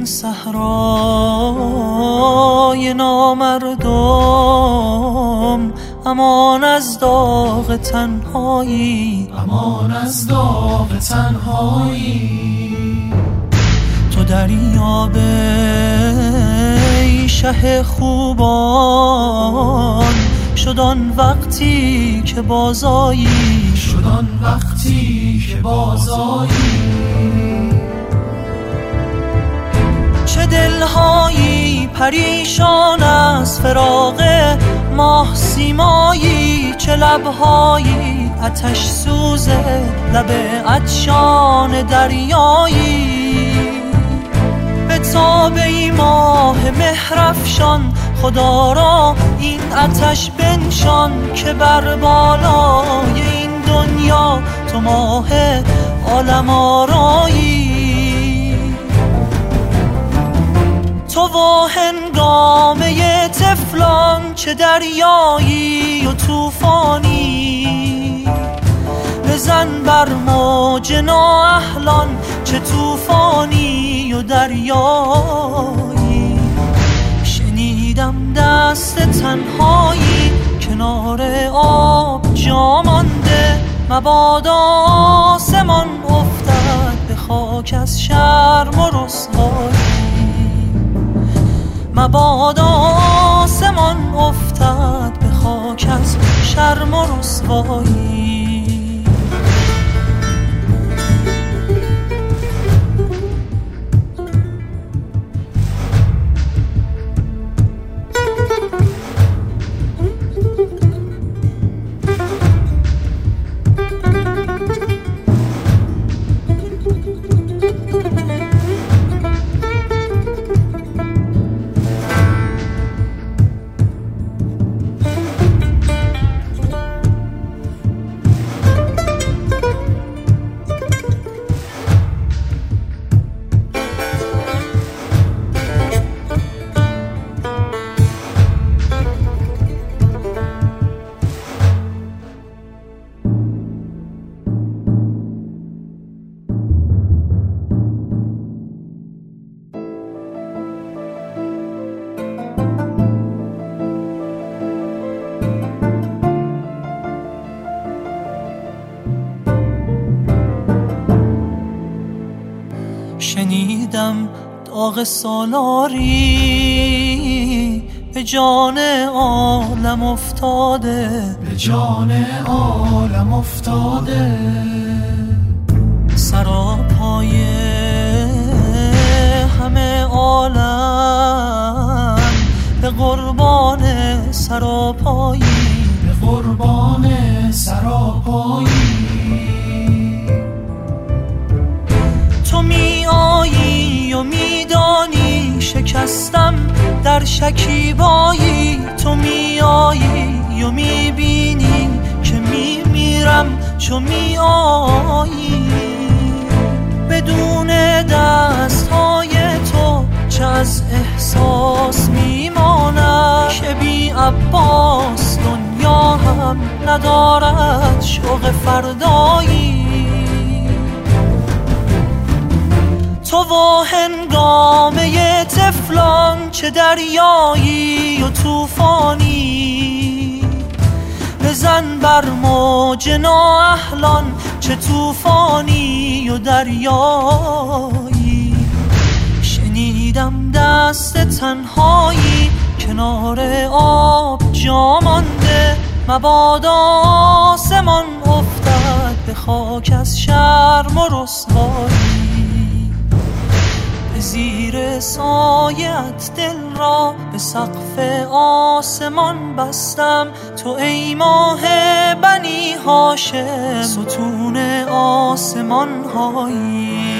این صحرای نامردم، امان از داغ تنهایی، امان از داغ تنهایی. تو دریاب ای شه خوبان، شد آن وقتی که بازایی، شد آن وقتی که بازایی. چه دلهایی پریشان از فراق ماه سیمایی، چه لبهایی آتش سوز لب عطشان دریایی. به تاب ای ماه مهرافشان، خدا را این آتش بنشان، که بر بالای این دنیا تو ماه عالم آرایی. تو و هنگامه طفلان، چه دریایی و طوفانی، بزن بر موج نااهلان، چه طوفانی و دریایی. شنیدم دست تنهایی کنار آب جا مانده، مبادا آسمان افتد به خاک از شرم و رسوایی، مبادا آسمان افتد به خاک از شرم و رسوایی. شنیدم داغ سالاری به جان عالم افتاده، به جان عالم افتاده. سراپای همه عالم به قربان سراپایی، به قربان سراپایی. تو می آیی و می دانی شکستم در شکیبایی، تو می آیی و می بینی که می میرم چو می آیی. بدون دستهای تو چه از احساس می ماند، که بی عباس دنیا هم ندارد شوق فردایی. تو و هنگامه طفلان، چه دریایی و طوفانی، بزن بر موج نااهلان، چه طوفانی و دریایی. شنیدم دست تنهایی کنار آب جا مانده، مبادا آسمان افتد به خاک از شرم و رسوایی. زیر سایت دل را به سقف آسمان بستم، تو ای ماه بنی هاشم ستون آسمان هایی.